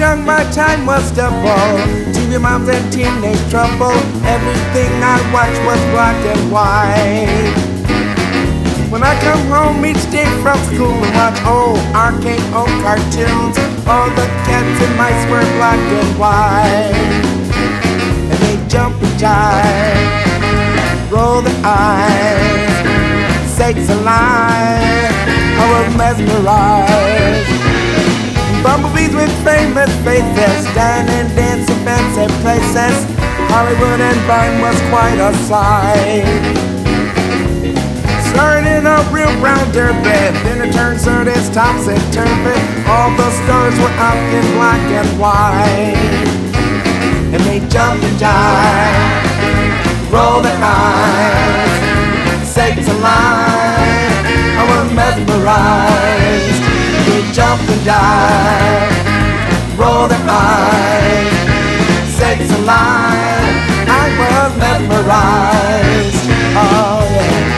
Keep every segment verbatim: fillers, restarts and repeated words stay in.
young, my time was double. T V moms and teenage trouble. Everything I watched was black and white. When I come home each day from school and watch old arcade old cartoons, all the cats and mice were black and white. And they jump and jive, roll their eyes, sakes alive, I was mesmerized. Bumblebees with famous faces, standing, dancing, fancy places. Hollywood and Vine was quite a sight. Started a real brown derby, then it turned so this topsy-turvy. All the stars were out in black and white. And they jumped and jive, rolled their eyes, sakes alive, I was mesmerized. They jumped and jive, rolled their eyes, sakes alive, I was mesmerized. Oh yeah.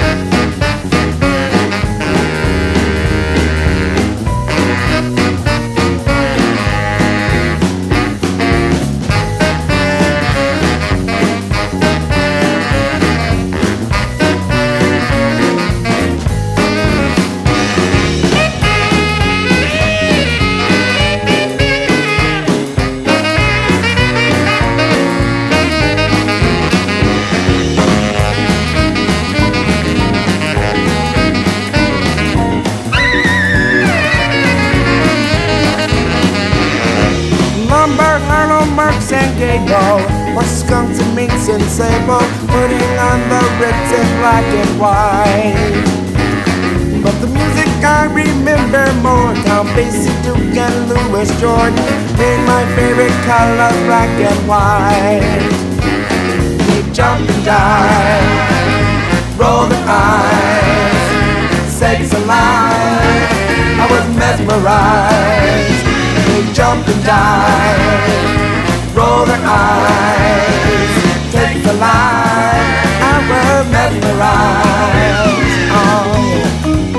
San Diego, or skunks and minks and sable, putting on the Ritz in black and white. But the music I remember more, Count Basie, Duke and Louis Jordan, made my favorite color black and white. They jump and dive, roll their eyes, sakes alive, I was mesmerized. They jump and dive, roll their eyes, take the light, I was mesmerized. Oh yeah.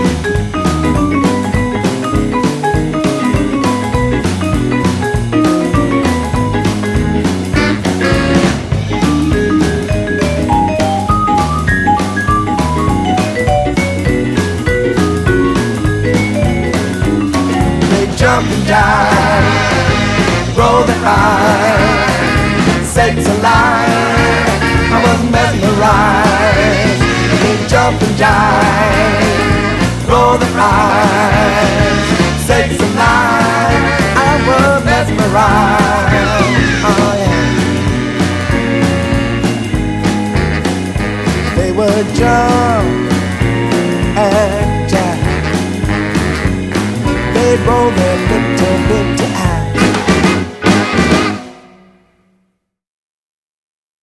They jump and dive, roll their eyes, sakes alive, I was mesmerized. They jump and jive, roll their eyes, sakes alive, I was mesmerized. Oh yeah. They would jump and jive, they'd roll their little bitty eyes.